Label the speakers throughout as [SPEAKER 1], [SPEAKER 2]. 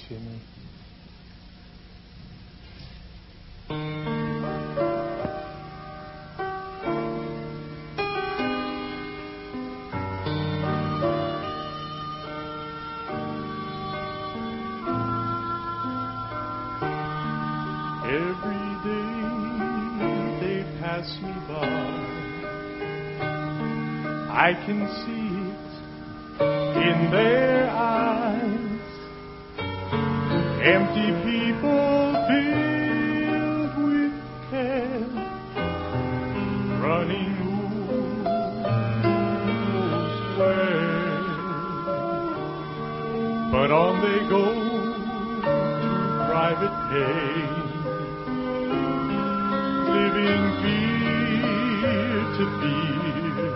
[SPEAKER 1] 谢你。Every day they pass me by, I can see it in their eyes. Empty people filled with care, running who knows where. But on they go to private pay, living fear to fear.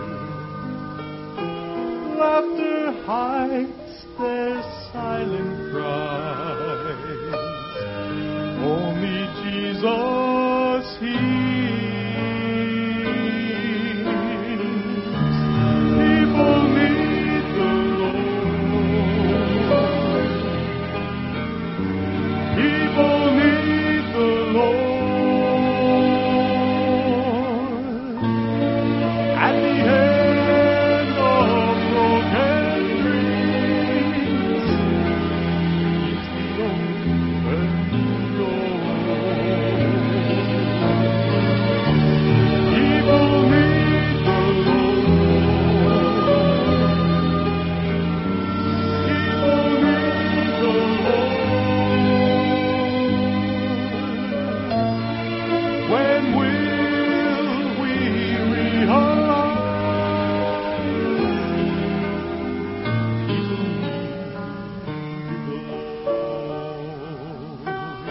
[SPEAKER 1] Laughter hides their silent cries. Only Jesus hears. People need the Lord. People need the Lord. At the end of broken dreams, He's the open door. People need the Lord. People need the Lord. When will we realize people need the Lord?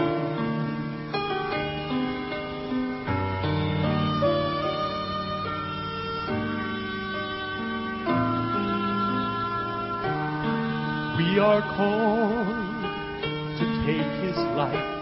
[SPEAKER 1] We are called to take His light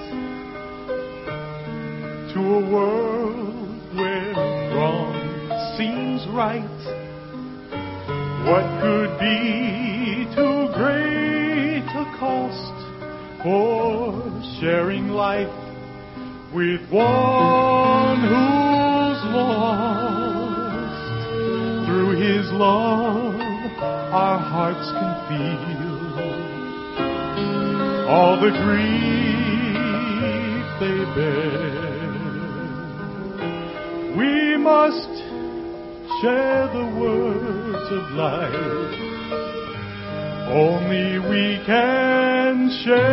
[SPEAKER 1] to a world where wrong seems right. What could be too great a cost for sharing life with one who's lost? Through His love, our hearts can feel all the grief they bear. We must share the words of life. Only we can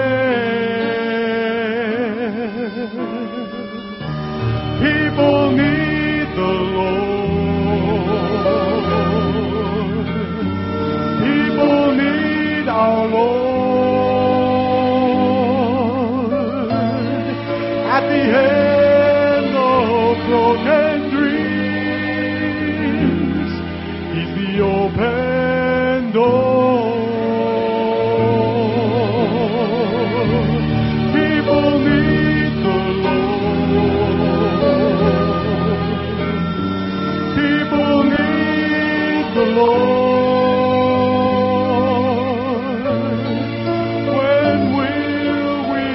[SPEAKER 1] share. People need the Lord. People need our Lord. At the end of broken dreams, He's the open door. People need the Lord. People need the Lord. When will we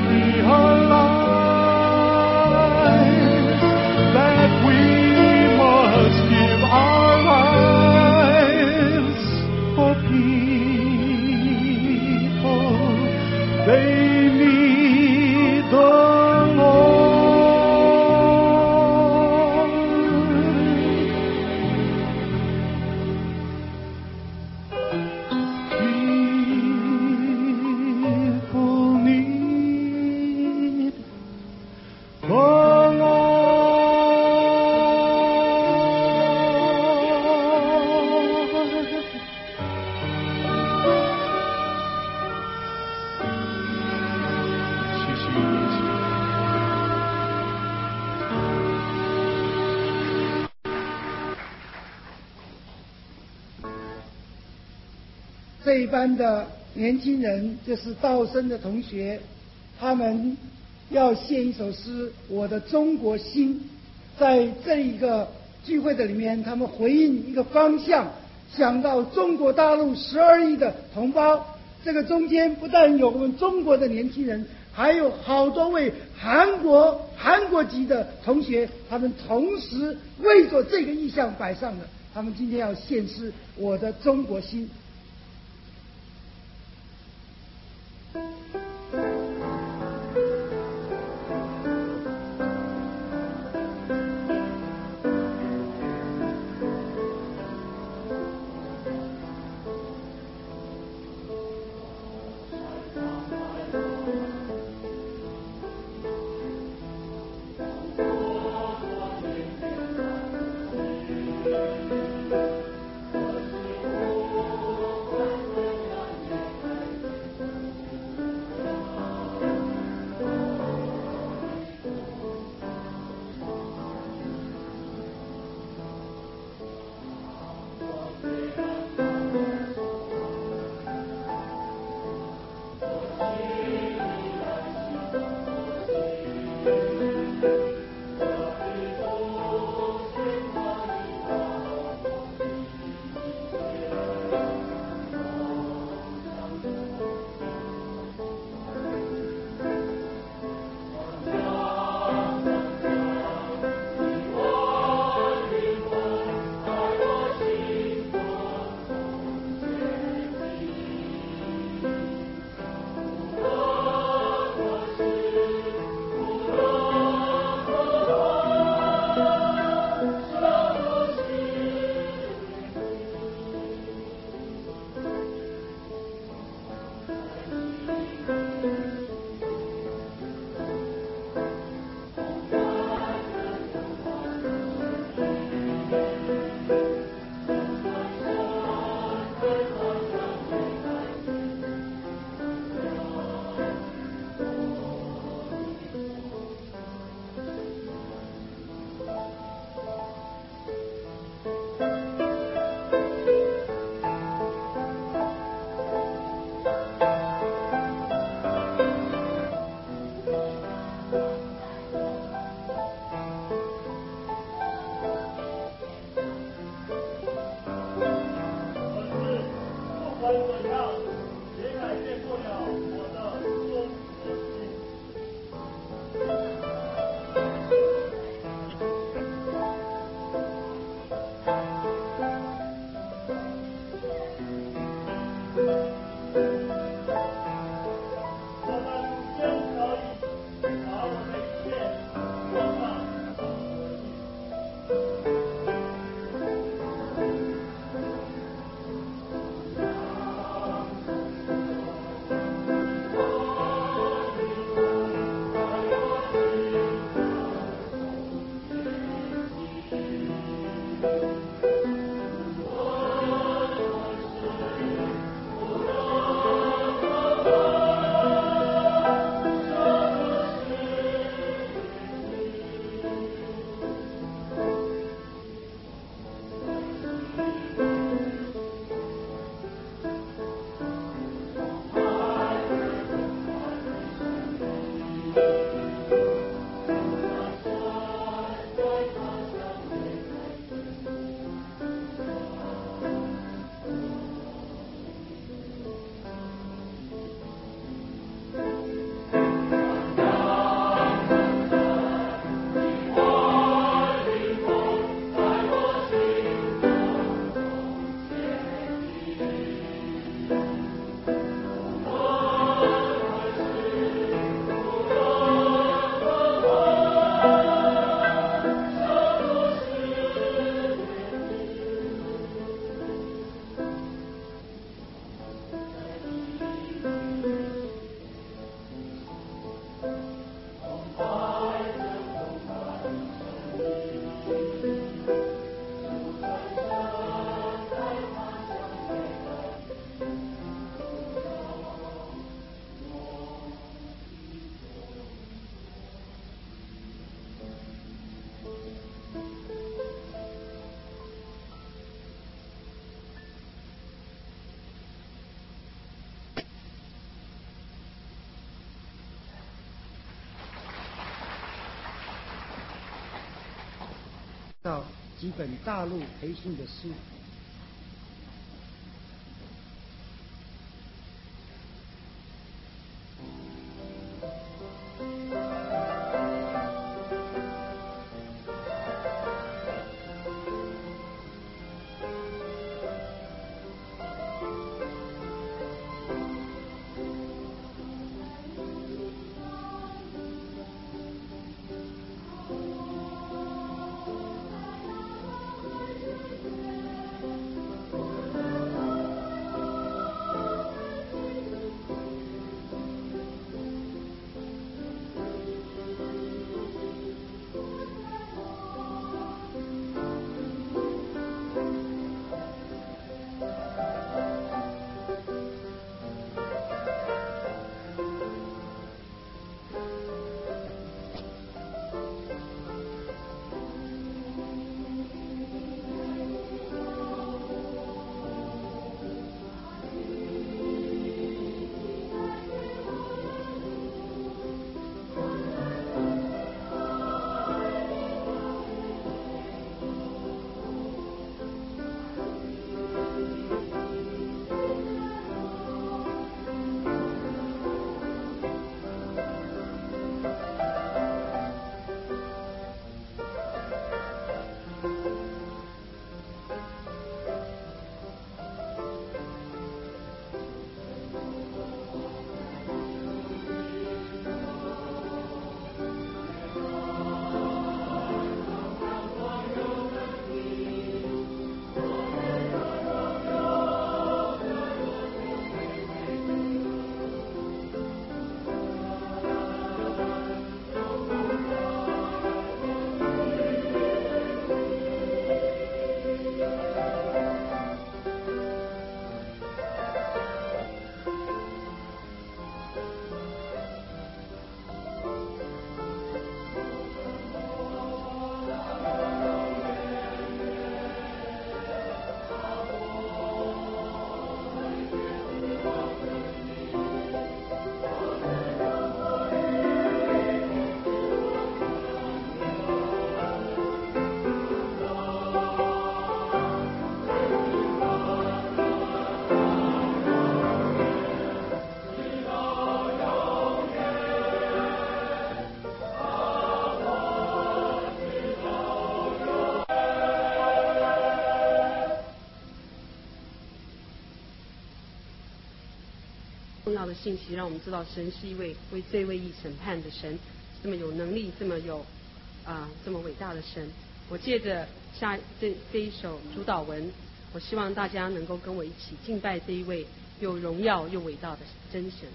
[SPEAKER 1] realize that we must give our lives for people? They need the Lord. People need the Lord. Jesus.
[SPEAKER 2] 这一班的年轻人就是道生的同学，他们要献一首诗《我的中国心》。在这一个聚会的里面，他们回应一个方向，想到中国大陆12亿的同胞， 这个中间不但有我们中国的年轻人，还有好多位韩国籍的同学，他们同时为着这个意向摆上了，他们今天要献诗我的中国心。到几本大陆培训的书。
[SPEAKER 3] 信息，让我们知道神是一位为罪为义审判的神，这么有能力，这么有这么伟大的神。我借着这一首主祷文，我希望大家能够跟我一起敬拜这一位有荣耀又伟大的真神。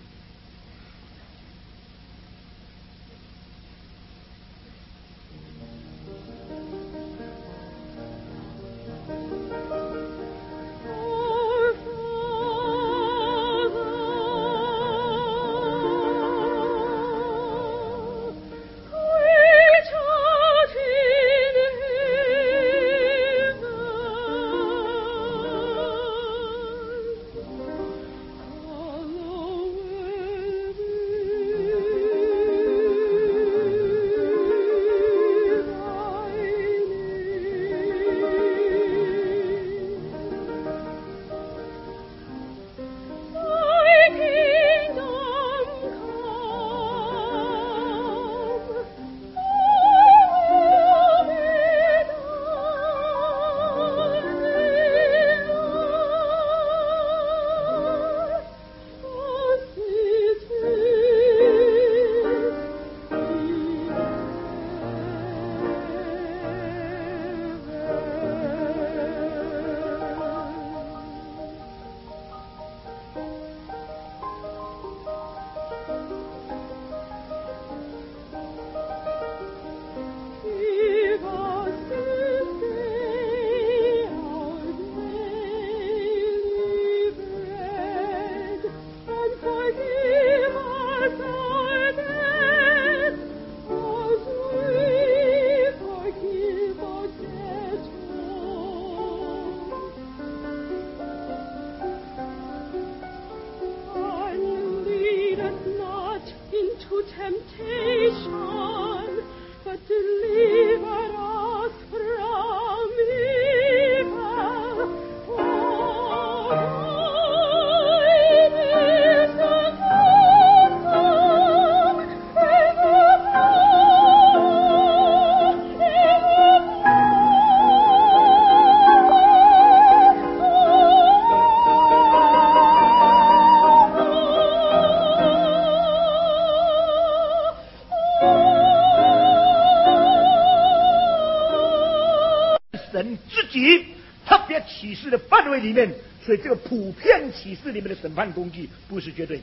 [SPEAKER 4] 启示的范围里面，所以这个普遍启示里面的审判工具不是绝对。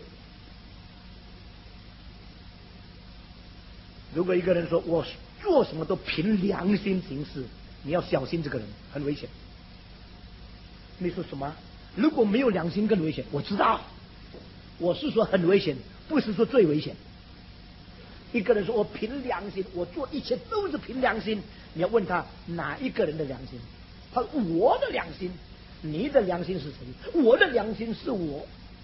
[SPEAKER 4] 如果一个人说我做什么都凭良心行事，你要小心这个人，很危险。你说什么？如果没有良心更危险，我知道，我是说很危险，不是说最危险。一个人说我凭良心，我做一切都是凭良心，你要问他哪一个人的良心？他说我的良心。你的良心是谁？我的良心是我。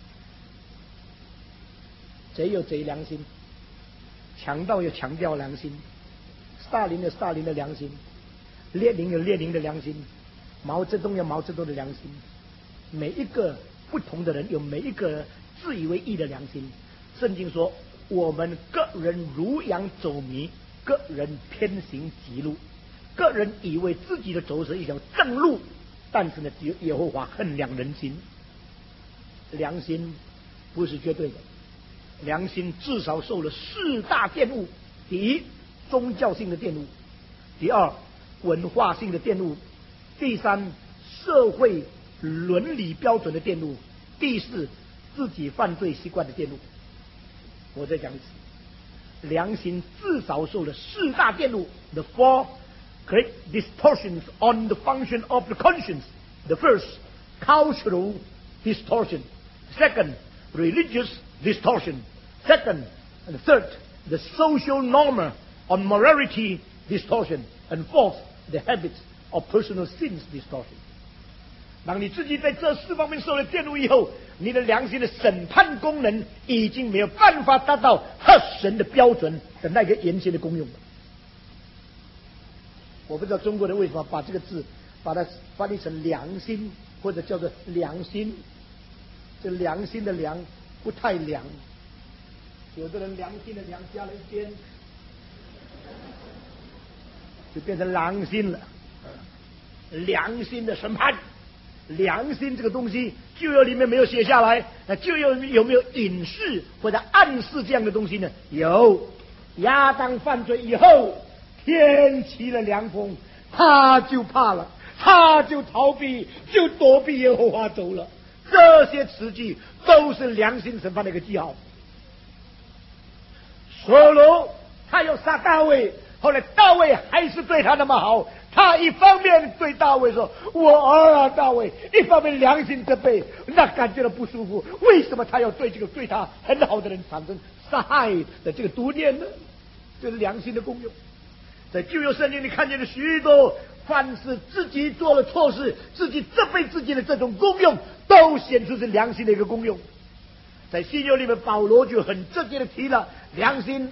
[SPEAKER 4] 贼有贼良心，强盗有强盗良心，斯大林有斯大林的良心，列宁有列宁的良心，毛泽东有毛泽东的良心。每一个不同的人有每一个自以为义的良心。圣经说我们个人如羊走迷，个人偏行歧路，个人以为自己的走是一条正路，但是呢，只有耶和华衡量人心。良心不是绝对的，良心至少受了4大玷污：第一，宗教性的玷污；第二，文化性的玷污；第三，社会伦理标准的玷污；第四，自己犯罪习惯的玷污。我再讲一次，良心至少受了4大玷污 ：the 4 great distortions on the function of the conscience. The first, cultural distortion. Second, religious distortion. Second, and third, the social norm on morality distortion. And fourth, the habits of personal sins distortion. 当你自己在这4方面受了玷污以后，你的良心的审判功能已经没有办法达到合神的标准的那个严刑的功用了。我不知道中国人为什么把这个字把它翻译成良心，或者叫做良心。这良心的良不太良，有的人良心的良加了一边，就变成良心了。良心的审判， 良心这个东西，旧约里面没有写下来。那旧约有没有隐示或者暗示这样的东西呢？有。亚当犯罪以后，天起了凉风，他就怕了，他就逃避，就躲避耶和华走了。这些词句都是良心审判的一个记号。所罗他要杀大卫，后来大卫还是对他那么好。他一方面对大卫说：“我儿啊，大卫。”一方面良心责备，那感觉到不舒服。为什么他要对这个对他很好的人产生杀害的这个毒念呢？这是良心的功用。在旧约圣经里看见了许多，凡是自己做了错事，自己责备自己的这种功用，都显出是良心的一个功用。在新约里面，保罗就很直接的提了良心，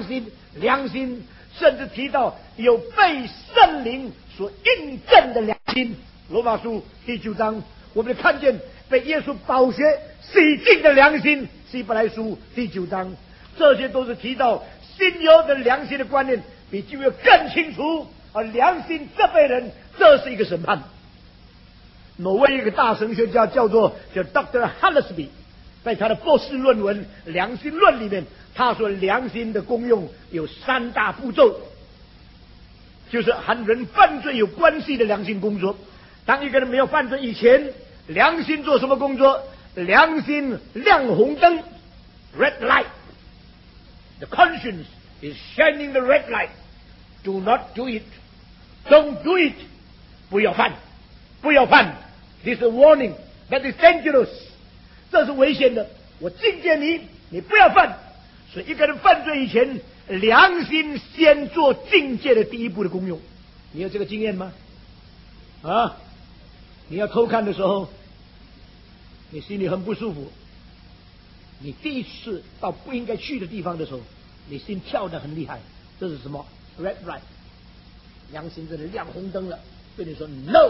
[SPEAKER 4] 甚至提到有被圣灵所印证的良心。罗马书第9章，我们看见被耶稣宝血洗净的良心。希伯来书第9章，这些都是提到新约的良心的观念，比旧约更清楚。而良心责备人，这是一个审判。挪威一个大神学家叫 Dr. Hallesby， 在他的博士论文《良心论》里面，他说良心的功用有3大步骤，就是和人犯罪有关系的良心工作。当一个人没有犯罪以前，良心做什么工作？良心亮红灯 ，red light。The conscience is shining the red light. Do not do it. Don't do it. 不要犯，不要犯。This is a warning. That is dangerous. 这是危险的。我警戒你，你不要犯。所以一个人犯罪以前，良心先做警戒的第一步的功用。你有这个经验吗？啊，你要偷看的时候，你心里很不舒服。你第一次到不应该去的地方的时候，你心跳得很厉害。这是什么 ？Red light。良心这里亮红灯了，对你说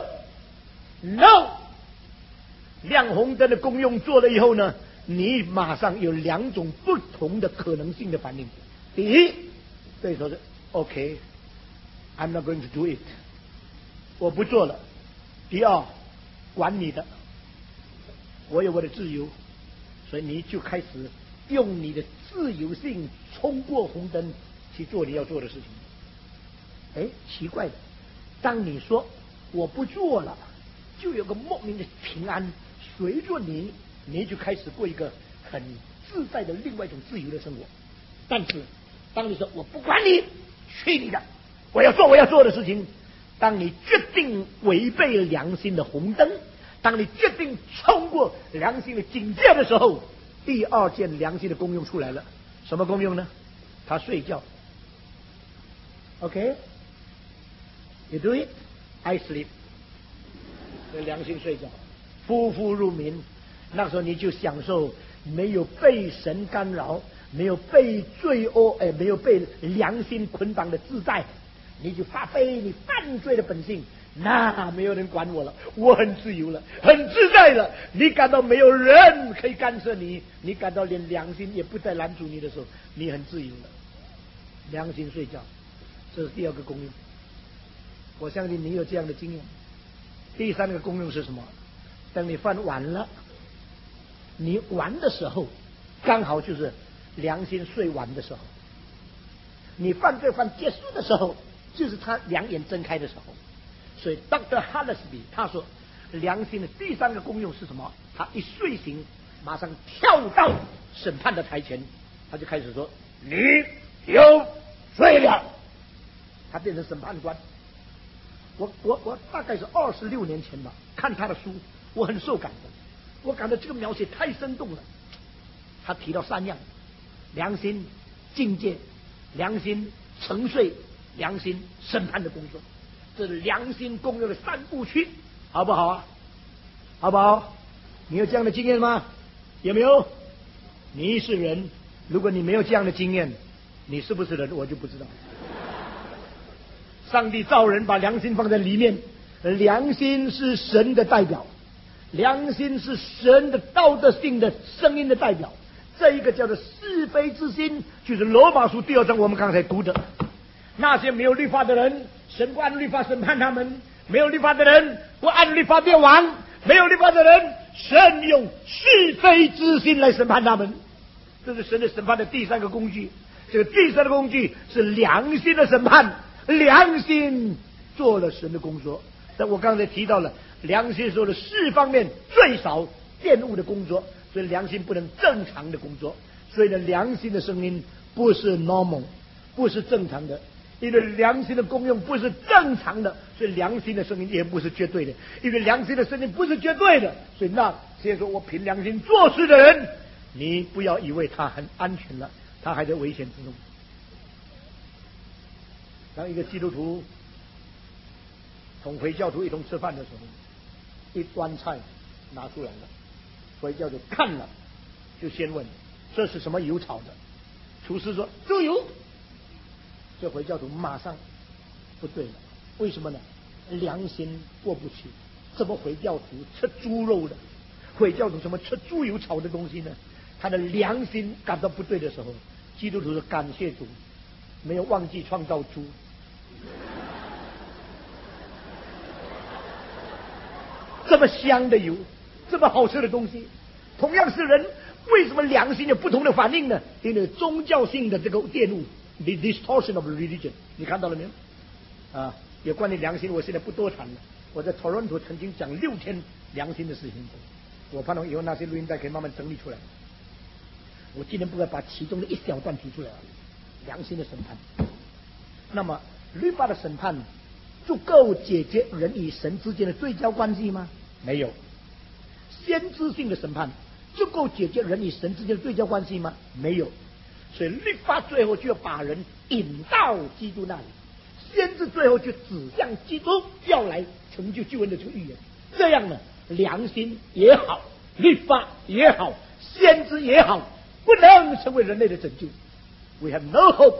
[SPEAKER 4] No。亮红灯的功用做了以后呢，你马上有2种不同的可能性的反应。第一，对说是 OK，I'm not going to do it， 我不做了。第二，管你的，我有我的自由，所以你就开始用你的自由性冲过红灯去做你要做的事情。哎，奇怪的，当你说我不做了，就有个莫名的平安随着你，你就开始过一个很自在的另外一种自由的生活。但是当你说我不管你，去你的，我要做我要做的事情，当你决定违背良心的红灯，当你决定冲过良心的警戒的时候，第二件良心的功用出来了。什么功用呢？他睡觉。 OK， you do it, I sleep。良心睡觉，夫妇入眠。那时候你就享受没有被神干扰，没有被罪恶没有被良心捆绑的自在，你就发挥你犯罪的本性。那没有人管我了，我很自由了，很自在了。你感到没有人可以干涉你，你感到连良心也不再拦阻你的时候，你很自由了。良心睡觉，这是第二个功用。我相信你有这样的经验。第三个功用是什么？等你犯完了，你完的时候，刚好就是良心睡完的时候。你犯罪犯结束的时候，就是他两眼睁开的时候。所以 Dr. Hallesby 他说，良心的第三个功用是什么？他一睡醒，马上跳到审判的台前，他就开始说：“你有罪了。”他变成审判官。我大概是26年前吧，看他的书，我很受感动。我感到这个描写太生动了。他提到3样：良心、境界、良心沉睡、良心审判的工作。这是良心功用的3部曲，好不好啊？好不好？你有这样的经验吗？有没有？你是人，如果你没有这样的经验，你是不是人我就不知道。上帝造人，把良心放在里面，良心是神的代表，良心是神的道德性的声音的代表。这一个叫做是非之心，就是罗马书2章我们刚才读的。那些没有律法的人，神不按律法审判他们；没有律法的人，不按律法灭亡。 没有律法的人，神用是非之心来审判他们。这是神的审判的第三个工具。这个第三个工具是良心的审判，良心做了神的工作。但我刚才提到了良心说的4方面最少玷污的工作，所以良心不能正常的工作。所以呢，良心的声音不是 normal， 不是正常的。因为良心的功用不是正常的，所以良心的声音也不是绝对的。因为良心的声音不是绝对的，所以那些说我凭良心做事的人，你不要以为他很安全了，他还在危险之中。当一个基督徒同回教徒一同吃饭的时候，一端菜拿出来了，回教徒看了就先问这是什么油炒的，厨师说猪油，这回教徒马上不对了，为什么呢？良心过不去，怎么回教徒吃猪肉的？回教徒怎么吃猪油炒的东西呢？他的良心感到不对的时候，基督徒说感谢主，没有忘记创造猪。这么香的油，这么好吃的东西，同样是人，为什么良心有不同的反应呢？因为宗教性的这个玷污 ，the distortion of religion， 你看到了没有？啊，有关于良心，我现在不多谈了。我在 Toronto 曾经讲6天良心的事情，我盼望以后那些录音带可以慢慢整理出来。我今天不会把其中的一小段提出来而已。良心的审判，那么律法的审判足够解决人与神之间的对交关系吗？没有。先知性的审判足够解决人与神之间的对交关系吗？没有。所以律法最后就要把人引到基督那里，先知最后就指向基督要来成就救恩的这个预言。这样呢，良心也好，律法也好，先知也好，不能成为人类的拯救。We have no hope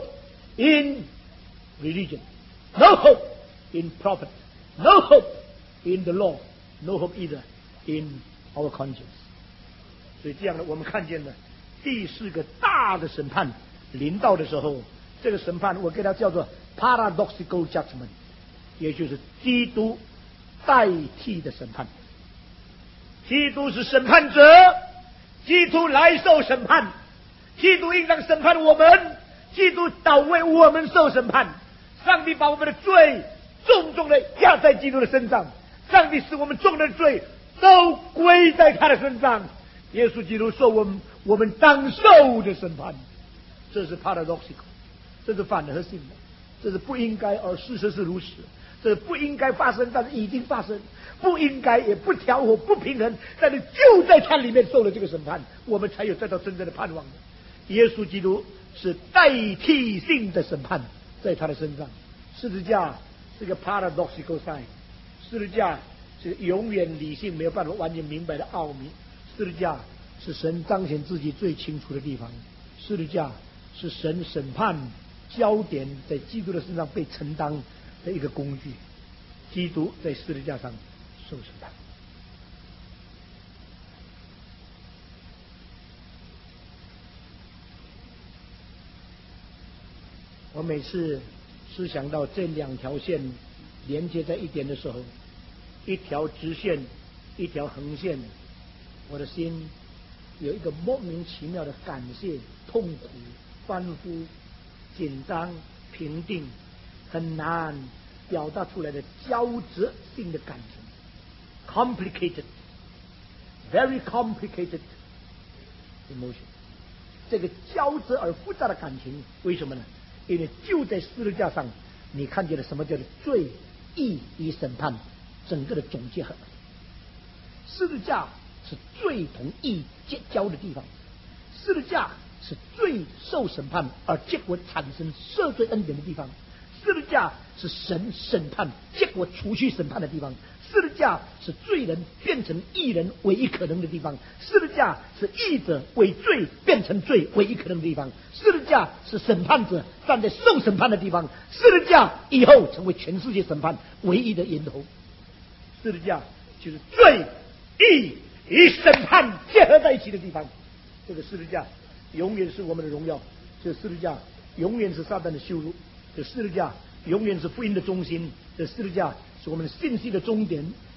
[SPEAKER 4] in religion, no hope in prophet, no hope in the law, no hope either in our conscience. 所以这样呢，我们看见了第4个大的审判临到的时候，这个审判我给它叫做 paradoxical judgment， 也就是基督代替的审判。基督是审判者，基督来受审判，基督应当审判我们，基督倒为我们受审判。上帝把我们的罪重重的压在基督的身上，上帝使我们众人的罪都归在他的身上。耶稣基督受我们当受的审判，这是 paradoxical， 这是反合性的，这是不应该而事实是如此，这不应该发生但是已经发生，不应该也不调和不平衡，但是就在他里面受了这个审判，我们才有得到真正的盼望的。耶稣基督是代替性的审判在他的身上，十字架是个 paradoxical sign， 十字架是永远理性没有办法完全明白的奥秘，十字架是神彰显自己最清楚的地方，十字架是神审判焦点在基督的身上被承担的一个工具。基督在十字架上受审判。我每次思想到这2条线连接在一点的时候，一条直线，一条横线，我的心有一个莫名其妙的感谢、痛苦、欢呼、紧张、平定，很难表达出来的交织性的感情 ，complicated, very complicated emotion。这个交织而复杂的感情，为什么呢？因为就在十字架上，你看见了什么叫做罪、义与审判整个的总结合。十字架是罪同义结交的地方，十字架是罪受审判而结果产生赦罪恩典的地方，十字架是神审判结果除去审判的地方，十字架是罪人变成义人唯一可能的地方，十字架是义者为罪变成罪唯一可能的地方，十字架是审判者站在受审判的地方，十字架以后成为全世界审判唯一的源头。十字架就是罪、义与审判结合在一起的地方。这个十字架永远是我们的荣耀，这十字架永远是撒旦的羞辱，这十字架永远是福音的中心，这十字架是我们信息的终点，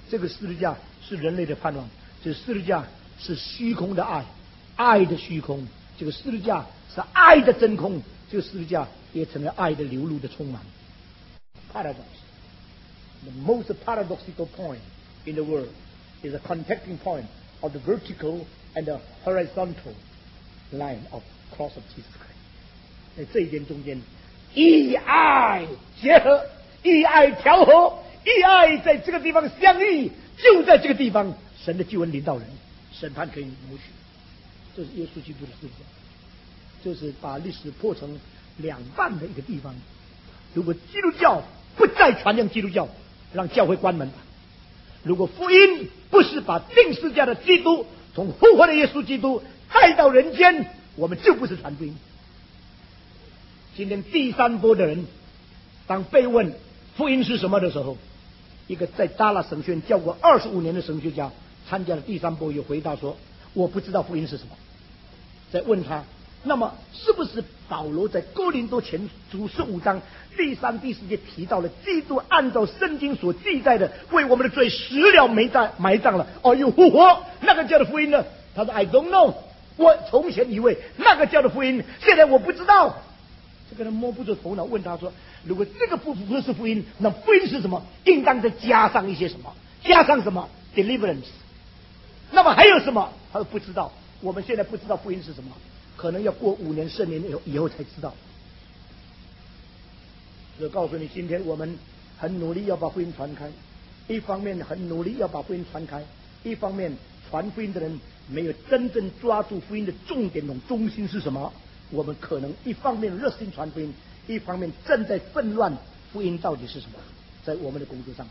[SPEAKER 4] 这个十字架是人类的盼望，这十字架是虚空的爱，爱的虚空。这个十字架是爱的真空，这个十字架也成了爱的流露的充满。Paradox, the most paradoxical point in the world is the contacting point of the vertical and the horizontal line of cross of Jesus Christ. 在这一点中间，以爱结合，以爱调和，以爱在这个地方相遇，就在这个地方，神的救恩临到人，审判可以允许。这是耶稣基督的十字架，就是把历史破成两半的一个地方。如果基督教不再传扬基督教，让教会关门吧。如果福音不是把钉十字架的基督从复活的耶稣基督带到人间，我们就不是传福音。今天第三波的人，当被问福音是什么的时候，一个在达拉神学院教过25年的神学家参加了第三波，有回答说：“我不知道福音是什么。”在问他，那么是不是保罗在哥林多前书15章第3、第4节提到了基督按照圣经所记载的为我们的罪死了埋葬了，又复活，那个叫的福音呢？他说 I don't know， 我从前以为那个叫的福音，现在我不知道。这个人摸不着头脑，问他说：“如果这个不是福音，那福音是什么？应当再加上一些什么？加上什么 deliverance？ 那么还有什么？”他说不知道。我们现在不知道福音是什么，可能要过5年、10年以后才知道。所以告诉你，今天我们很努力要把福音传开，一方面很努力要把福音传开，一方面传福音的人没有真正抓住福音的重点中中心是什么。我们可能一方面热心传福音，一方面正在纷乱福音到底是什么，在我们的工作上。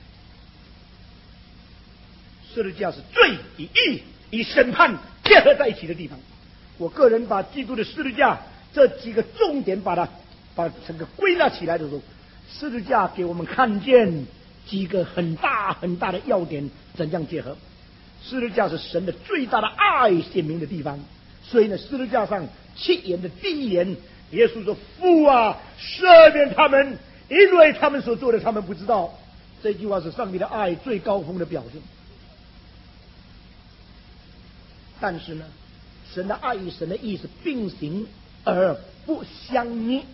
[SPEAKER 4] 十字架是罪与义与审判结合在一起的地方。我个人把基督的十字架这几个重点把整个归纳起来的时候，十字架给我们看见几个很大很大的要点怎样结合。十字架是神的最大的爱显明的地方，所以呢，十字架上7言的第1言，耶稣说：“父啊，赦免他们，因为他们所做的他们不知道。”这句话是上帝的爱最高峰的表现。但是呢，神的爱与神的义是并行而不相逆，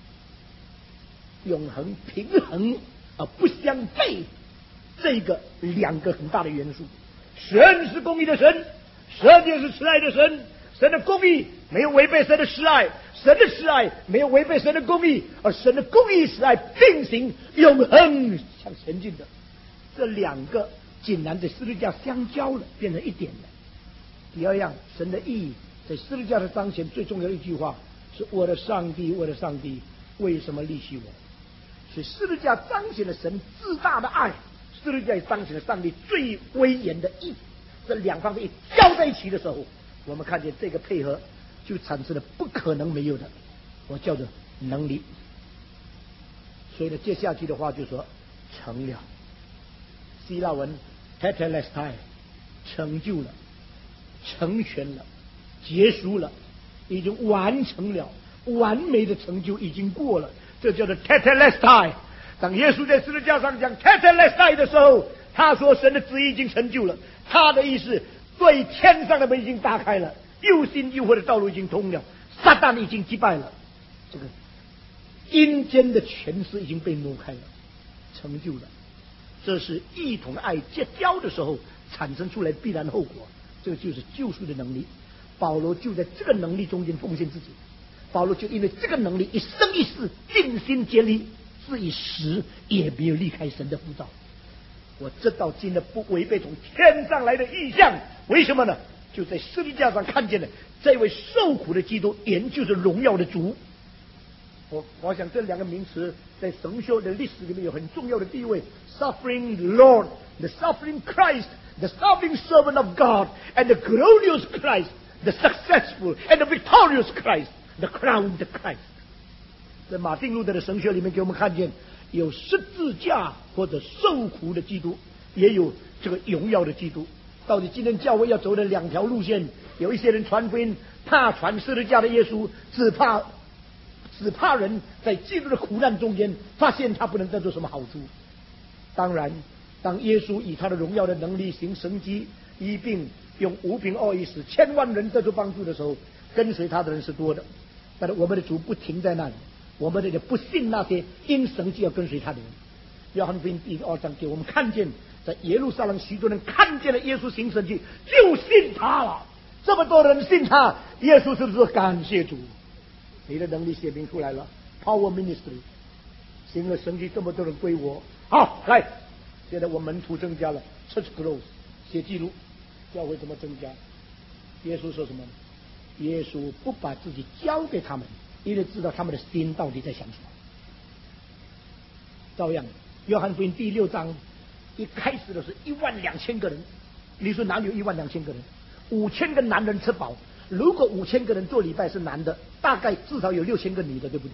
[SPEAKER 4] 永恒平衡而不相悖，这个2个很大的元素。神是公义的神，神也是慈爱的神，神的公义没有违背神的慈爱，神的慈爱没有违背神的公义，而神的公义慈爱并行永恒向前进的。这2个竟然在十字架相交了，变成一点了。第二样，神的义在十字架的彰显最重要的一句话是：“我的上帝，我的上帝，为什么离弃我？”所以十字架彰显了神至大的爱，十字架也彰显了上帝最威严的义。这2方面一交在一起的时候，我们看见这个配合就产生了不可能没有的，我叫做能力。所以呢，接下去的话就说成了，希腊文 tetelestai， 成就了，成全了，结束了，已经完成了，完美的成就已经过了，这叫做 tetelestai。 当耶稣在十字架上讲 tetelestai 的时候，他说神的旨意已经成就了，他的意思对天上的门已经打开了，又新又活的道路已经通了，撒旦已经击败了，这个阴间的权势已经被挪开了，成就了。这是一同爱结交的时候产生出来必然后果，这个就是救赎的能力。保罗就在这个能力中间奉献自己，保罗就因为这个能力一生一世尽心竭力，至于死也没有离开神的呼召。我这道经的不违背从天上来的意象，为什么呢？就在十字架上看见了这位受苦的基督，也就是荣耀的主。我想这2个名词在神学的历史里面有很重要的地位。 Suffering Lord, the suffering Christ, the suffering servant of God, and the glorious Christ, the successful and the victorious Christ, the crowned Christ。 在马丁路德的神学里面给我们看见，有十字架或者受苦的基督，也有这个荣耀的基督。到底今天教会要走的2条路线，有一些人传福音怕传十字架的耶稣，只怕人在基督的苦难中间发现他不能得到什么好处。当然当耶稣以他的荣耀的能力行神迹医病，用5饼2鱼使1000万人得到帮助的时候，跟随他的人是多的。但是我们的主不停在那里，我们也不信那些因神迹要跟随他的人。约翰福音第2章给我们看见，在耶路撒冷许多人看见了耶稣行神迹，就信他了。这么多人信他，耶稣是不是感谢主？你的能力显明出来了 ，Power Ministry， 行了神迹，这么多人归我。好，来，现在我门徒增加了 ，Church grows， 写记录，教会怎么增加？耶稣说什么？耶稣不把自己交给他们，因为知道他们的心到底在想什么。照样，约翰福音第6章一开始的是12000个人，你说哪里有12000个人？5000个男人吃饱。如果5000个人做礼拜是男的，大概至少有6000个女的，对不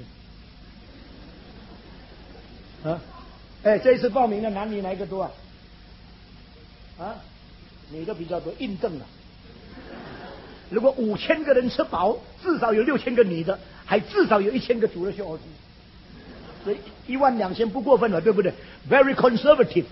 [SPEAKER 4] 对？啊，这一次报名的男女哪一个多啊？啊，女的比较多，印证了。如果5000个人吃饱，至少有6000个女的，还至少有1000个主日学儿童，所以12000不过分了，对不对 ？Very conservative。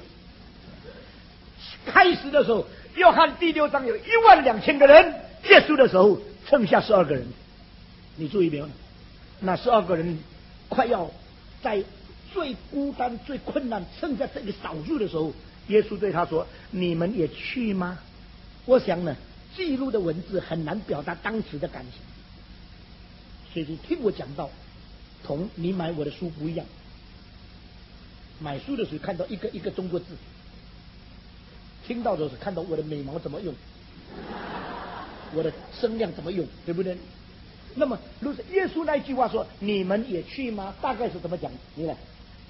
[SPEAKER 4] 开始的时候，约翰第6章有12000个人，结束的时候剩下12个人。你注意没有？那12个人快要在最孤单、最困难，剩下这个少数的时候，耶稣对他说：“你们也去吗？”我想呢，记录的文字很难表达当时的感情，所以你听我讲到，同你买我的书不一样。买书的时候看到一个一个中国字，听到的时候看到我的美毛怎么用，我的声量怎么用，对不对？那么，如果耶稣那一句话说：“你们也去吗？”大概是怎么讲？你来。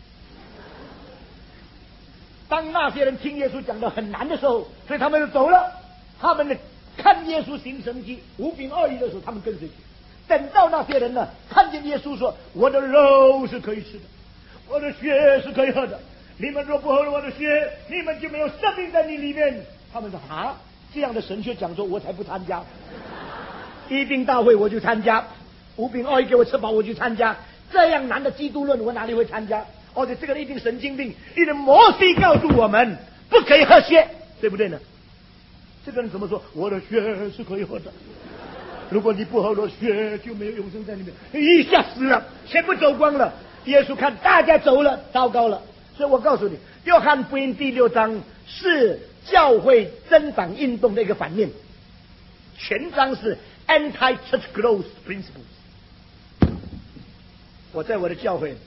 [SPEAKER 4] 当那些人听耶稣讲的很难的时候，所以他们就走了。他们呢，看耶稣行神迹5饼2鱼的时候，他们跟随去。等到那些人呢，看见耶稣说：“我的肉是可以吃的，我的血是可以喝的。你们若不喝我的血，你们就没有生命在你里面。”他们说：“啊，这样的神学讲座我才不参加。医病大会我就参加，5饼2鱼给我吃饱我就参加。这样难的基督论我哪里会参加？而且这个人一定神经病，因为摩西告诉我们不可以喝血，对不对呢？这个人怎么说？我的血是可以喝的。如果你不喝我的血，就没有永生在里面。一下死了，全部走光了。耶稣看大家走了，糟糕了。所以我告诉你，约翰福音第6章是教会增长运动的一个反面，全章是 anti-church growth principles。我在我的教会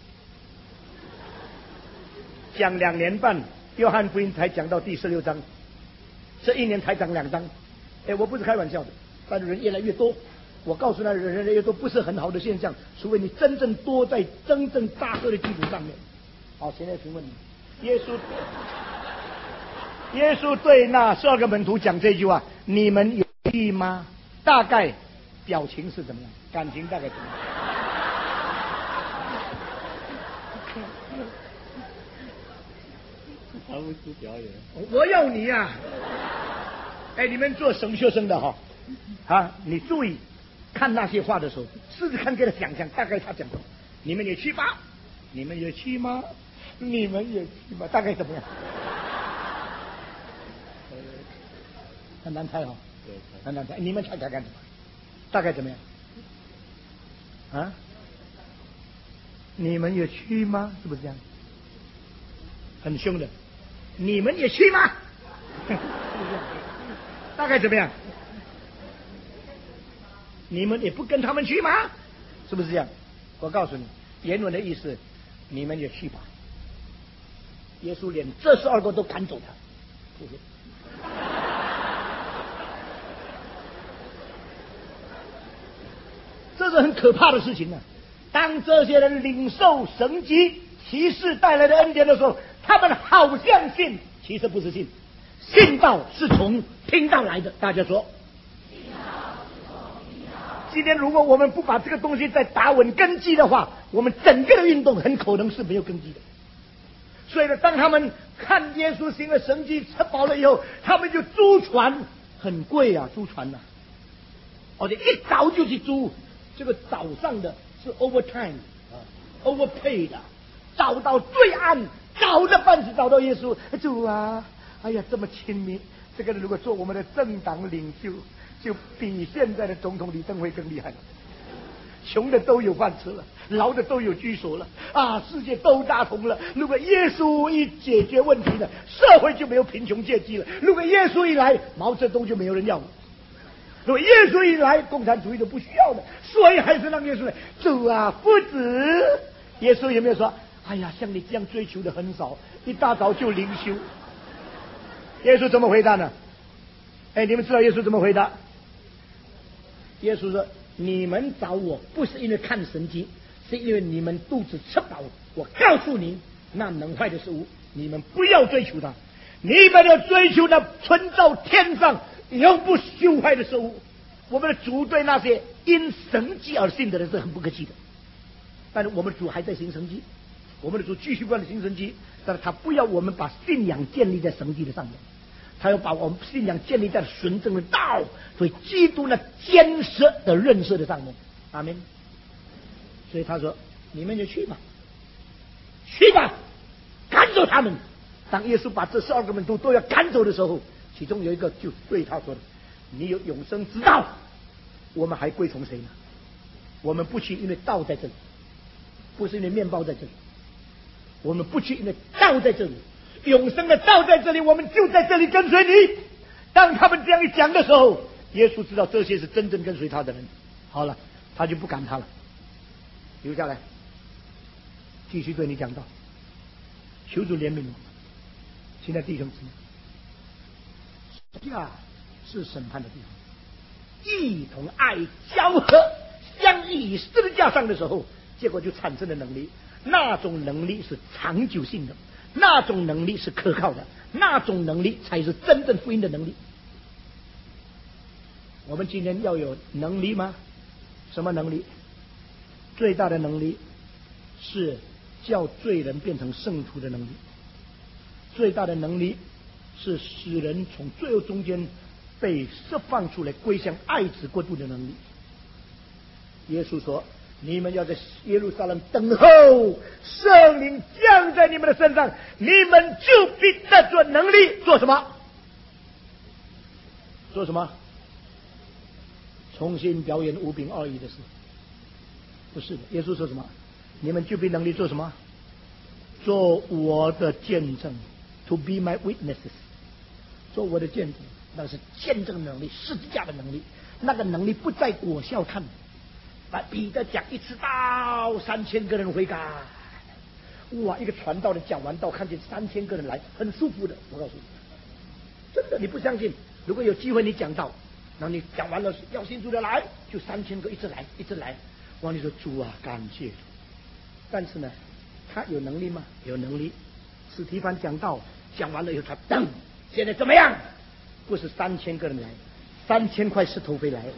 [SPEAKER 4] 讲2年半，约翰福音才讲到第16章，这1年才讲2章。我不是开玩笑的，但是人越来越多。我告诉他，人越来越多不是很好的现象，除非你真正多在真正大个的基础上面。好，现在请问你，耶稣对那12个门徒讲这句话：“你们有意吗？”大概表情是怎么样？感情大概怎么样？
[SPEAKER 1] 他们是表演。
[SPEAKER 4] 我要你呀、你们做神学生的哈，你注意看那些话的时候，试试看给他想象，大概他讲的，你们也去吧，你们也去吗？你们也去吧，大概怎么样？很难猜很难猜，你们猜看看，大概怎么样？啊？你们也去吗？是不是这样？很凶的，你们也去吗？大概怎么样？你们也不跟他们去吗？是不是这样？我告诉你，原文的意思，你们也去吧。耶稣连这12个都赶走他，是不是？这是很可怕的事情啊！当这些人领受神迹奇事带来的恩典的时候，他们好像信，其实不是信。信道是从听道来的，大家说。今天如果我们不把这个东西再打稳根基的话，我们整个的运动很可能是没有根基的。所以呢，当他们看耶稣行了神迹吃饱了以后，他们就租船，很贵啊，租船啊，而且一早就去租，这个早上的是 overtime overpay 的，早到对岸找着办事找到耶稣，主啊，哎呀，这么亲密，这个如果做我们的政党领袖，就比现在的总统李登辉更厉害了。穷的都有饭吃了，劳的都有居所了啊！世界都大同了。如果耶稣一解决问题了，社会就没有贫穷阶级了。如果耶稣一来，毛泽东就没有人要了。如果耶稣一来，共产主义都不需要了。所以还是让耶稣来。主啊，夫子，耶稣有没有说？哎呀，像你这样追求的很少，一大早就灵修。耶稣怎么回答呢？哎，你们知道耶稣怎么回答？耶稣说：你们找我不是因为看神迹，是因为你们肚子吃饱。我告诉你，那能坏的事物，你们不要追求它，你们要追求那存到天上永不朽坏的事物。我们的主对那些因神迹而信的人是很不客气的，但是我们的主还在行神迹，我们的主继续不断的行神迹，但是他不要我们把信仰建立在神迹的上面，他要把我们信仰建立在纯正的道，所以基督那坚实的认识的上面。阿们。所以他说：你们就去吧，去吧，赶走他们。当耶稣把这12个门徒都要赶走的时候，其中有一个就对他说的：你有永生之道，我们还归从谁呢？我们不去，因为道在这里，不是因为面包在这里。我们不去，因为道在这里，永生的道在这里，我们就在这里跟随你。当他们这样一讲的时候，耶稣知道这些是真正跟随他的人。好了，他就不赶他了，留下来继续对你讲道。求主怜悯我。亲爱的弟兄姊妹，十架是审判的地方，义同爱交合相依于十字架上的时候，结果就产生了能力。那种能力是长久性的，那种能力是可靠的，那种能力才是真正福音的能力。我们今天要有能力吗？什么能力？最大的能力是叫罪人变成圣徒的能力，最大的能力是使人从罪恶中间被释放出来，归向爱子国度的能力。耶稣说：你们要在耶路撒冷等候圣灵降在你们的身上，你们就必得着能力。做什么？做什么？重新表演5饼2鱼的事？不是的。耶稣说什么？你们就必能力做什么？做我的见证。To be my witnesses， 做我的见证。那是见证能力，十字架的能力。那个能力不在果效看。把彼得讲一次道，3000个人悔改。哇！一个传道的讲完道，看见3000个人来，很舒服的。我告诉你，真的，你不相信？如果有机会你讲道，然后你讲完了要信主的来，就3000个一直来，一直来。哇！你说主啊，感谢主。但是呢，他有能力吗？有能力。史提凡讲道讲完了以后，他等，现在怎么样？不是3000个人来，3000块石头飞来。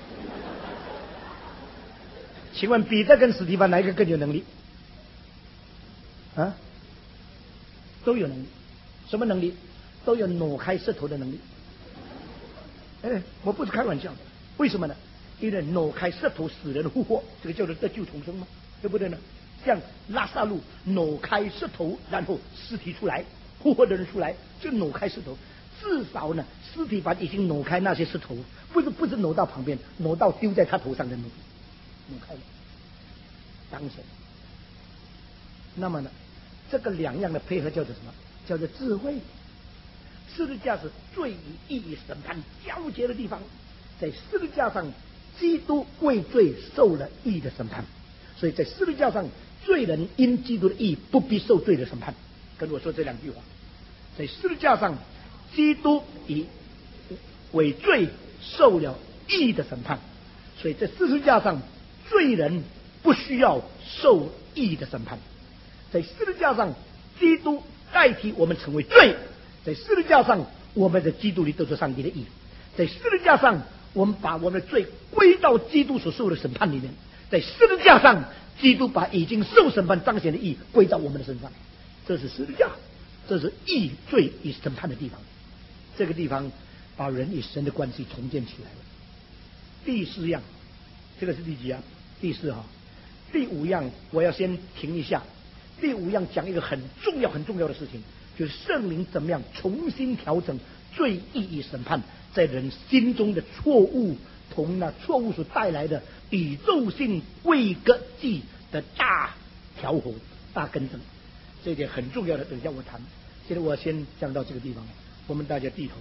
[SPEAKER 4] 请问彼得跟史提凡哪一个更有能力？啊，都有能力。什么能力？都有挪开石头的能力。哎，我不是开玩笑的。为什么呢？因为挪开石头使人复活，这个叫做得救重生吗？对不对呢？像拉萨路挪开石头，然后尸体出来，复活的人出来，就挪开石头。至少呢，史提凡已经挪开那些石头，不是挪到旁边，挪到丢在他头上的那种。挪开了，当前。那么呢，这个两样的配合叫做什么？叫做智慧。十字架是罪与义与审判交接的地方，在十字架上，基督为罪受了义的审判，所以在十字架上，罪人因基督的义不必受罪的审判。跟我说这2句话，在十字架上，基督以为罪受了义的审判，所以在十字架上，罪人不需要受义的审判。在十字架上，基督代替我们成为罪，在十字架上，我们在基督里得着上帝的义。在十字架上，我们把我们的罪归到基督所受的审判里面。在十字架上，基督把已经受审判彰显的义归到我们的身上。这是十字架，这是义罪与审判的地方。这个地方把人与神的关系重建起来了。第4样，这个是第几样？第4哈。第5样我要先停一下。 第5样讲一个很重要的事情，就是圣灵怎么样重新调整罪意义审判在人心中的错误，同那错误所带来的宇宙性位格记的大调和、大更正，这一点很重要的。等一下我谈。现在我先讲到这个地方，我们大家低头。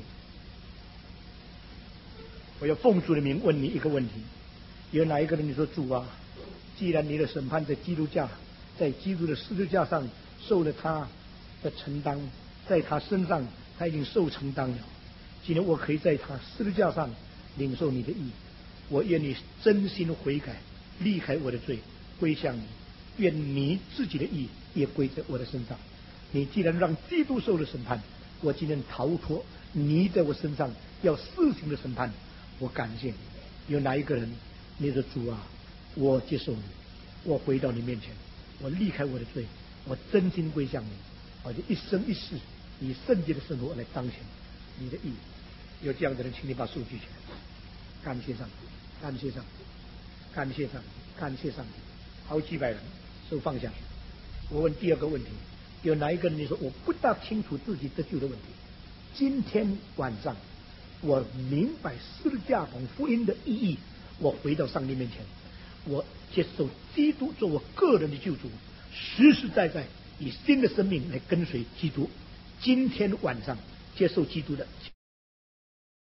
[SPEAKER 4] 我要奉主的名问你一个问题：有哪一个人你说主啊，既然你的审判在基督架，在基督的十字架上受了他的承担，在他身上他已经受承担了，今天我可以在他十字架上领受你的义，我愿你真心悔改，离开我的罪，归向你，愿你自己的义也归在我的身上。你既然让基督受了审判，我今天逃脱你在我身上要施行的审判，我感谢你。有哪一个人你说主啊，我接受你，我回到你面前，我离开我的罪，我真心归向你，我就一生一世以圣洁的生活来彰显你的义。有这样的人，请你把手举起来。感谢上帝，感谢上帝，感谢上帝，感谢上帝。好几百人手放下。我问第2个问题：有哪一个人你说我不大清楚自己得救的问题？今天晚上我明白十字架同福音的意义，我回到上帝面前，我接受基督做我个人的救主，实实在在以新的生命来跟随基督。今天晚上接受基督的。